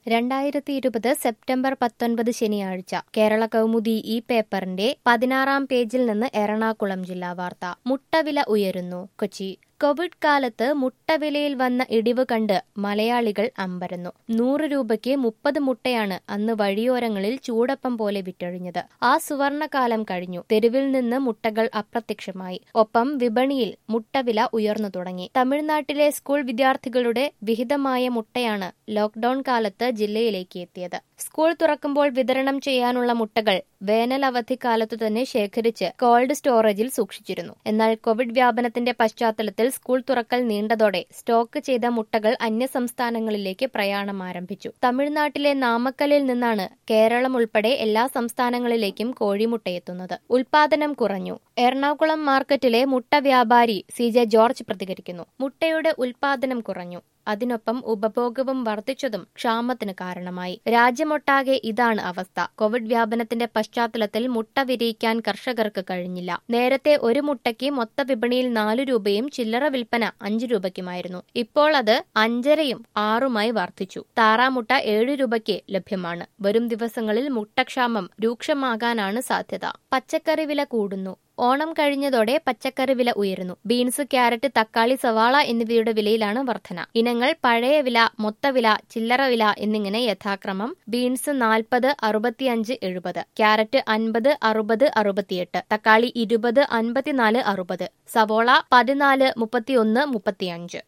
2020 September 19 ശനിയാഴ്ച കേരള കൗമുദി ഈ പേപ്പറിന്റെ 16-ാം പേജിൽ നിന്ന് എറണാകുളം ജില്ലാ വാർത്ത. മുട്ടവില ഉയരുന്നു. കൊച്ചി. കോവിഡ് കാലത്ത് മുട്ടവിലയിൽ വന്ന ഇടിവ് കണ്ട് മലയാളികൾ അമ്പരന്നു. 100 രൂപയ്ക്ക് 30 മുട്ടയാണ് അന്ന് വഴിയോരങ്ങളിൽ ചൂടപ്പം പോലെ വിറ്റഴിഞ്ഞത്. ആ സുവർണകാലം കഴിഞ്ഞു. തെരുവിൽ നിന്ന് മുട്ടകൾ അപ്രത്യക്ഷമായി. ഒപ്പം വിപണിയിൽ മുട്ടവില ഉയർന്നു തുടങ്ങി. തമിഴ്നാട്ടിലെ സ്കൂൾ വിദ്യാർത്ഥികളുടെ വിഹിതമായ മുട്ടയാണ് ലോക്ഡൌൺ കാലത്ത് ജില്ലയിലേക്ക് എത്തിയത്. സ്കൂൾ തുറക്കുമ്പോൾ വിതരണം ചെയ്യാനുള്ള മുട്ടകൾ വേനൽ അവധിക്കാലത്തു തന്നെ ശേഖരിച്ച് കോൾഡ് സ്റ്റോറേജിൽ സൂക്ഷിച്ചിരുന്നു. എന്നാൽ കോവിഡ് വ്യാപനത്തിന്റെ പശ്ചാത്തലത്തിൽ സ്കൂൾ തുറക്കൽ നീണ്ടതോടെ സ്റ്റോക്ക് ചെയ്ത മുട്ടകൾ അന്യസംസ്ഥാനങ്ങളിലേക്ക് പ്രയാണം ആരംഭിച്ചു. തമിഴ്നാട്ടിലെ നാമക്കലിൽ നിന്നാണ് കേരളം ഉൾപ്പെടെ എല്ലാ സംസ്ഥാനങ്ങളിലേക്കും കോഴിമുട്ടയെത്തുന്നത്. ഉൽപാദനം കുറഞ്ഞു. എറണാകുളം മാർക്കറ്റിലെ മുട്ട വ്യാപാരി CJ ജോർജ് പ്രതികരിക്കുന്നു. മുട്ടയുടെ ഉൽപാദനം കുറഞ്ഞു. അതിനൊപ്പം ഉപഭോഗവും വർദ്ധിച്ചതും ക്ഷാമത്തിന് കാരണമായി. രാജ്യമൊട്ടാകെ ഇതാണ് അവസ്ഥ. കോവിഡ് വ്യാപനത്തിന്റെ പശ്ചാത്തലത്തിൽ മുട്ട വിരിയിക്കാൻ കർഷകർക്ക് കഴിഞ്ഞില്ല. നേരത്തെ ഒരു മുട്ടയ്ക്ക് മൊത്ത വിപണിയിൽ 4 രൂപയും ചില്ലറ വിൽപ്പന 5 രൂപയ്ക്കുമായിരുന്നു. ഇപ്പോൾ അത് 5.5-ഉം 6-ഉമായി വർദ്ധിച്ചു. താറാമുട്ട 7 രൂപയ്ക്ക് ലഭ്യമാണ്. വരും ദിവസങ്ങളിൽ മുട്ടക്ഷാമം രൂക്ഷമാകാനാണ് സാധ്യത. പച്ചക്കറി വില കൂടുന്നു. ഓണം കഴിഞ്ഞതോടെ പച്ചക്കറി വില ഉയരുന്നു. ബീൻസ്, ക്യാരറ്റ്, തക്കാളി, സവാള എന്നിവയുടെ വിലയിലാണ് വർധന. ഇനങ്ങൾ പഴയ വില, മൊത്തവില, ചില്ലറ വില എന്നിങ്ങനെ യഥാക്രമം ബീൻസ് 40, 65, 70, ക്യാരറ്റ് 50, 60, 68, തക്കാളി 20, 54, 60, സവോള 14, 31, 35.